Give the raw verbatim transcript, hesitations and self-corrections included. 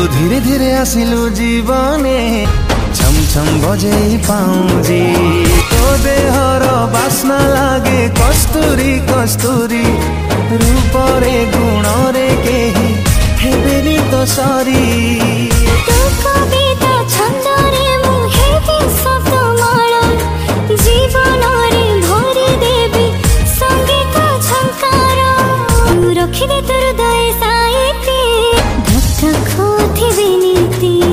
धीरे धीरे आसिलु जीवने छम छम बजे पाउजी तो देहर बास्ना लागे कस्तूरी कस्तूरी रूपरे गुणरे केही हेबेनी तो सरी।